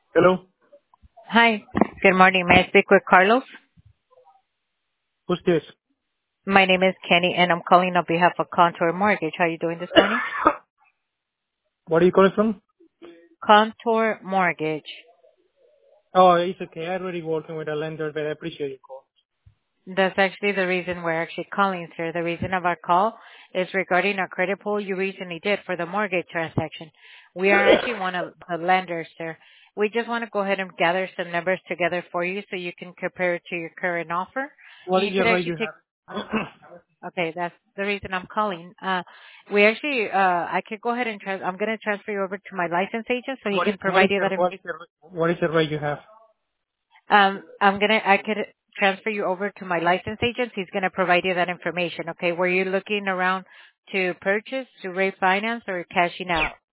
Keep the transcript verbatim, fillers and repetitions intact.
Hello, Hi. Good morning. May I speak with Carlos? who's this? My name is Kenny, and I'm calling on behalf of Contour Mortgage. How are you doing this morning? What are you calling from? Contour Mortgage. Oh, it's okay. I'm already working with a lender, but I appreciate your call. That's actually the reason we're actually calling, sir. The reason of our call is regarding a credit pull you recently did for the mortgage transaction. We are actually one of the lenders, sir. We just want to go ahead and gather some numbers together for you so you can compare it to your current offer. What And is you your could rate actually you take have? Okay, that's the reason I'm calling. Uh, we actually, uh, I could go ahead and trans- I'm going to transfer you over to my license agent so he what is can what provide is you your that. what Inf- is your what is the rate you have? um, I'm gonna, I could transfer you over to my license agent. He's going to provide you that information. Okay, were you looking around to purchase, to refinance, or cashing out?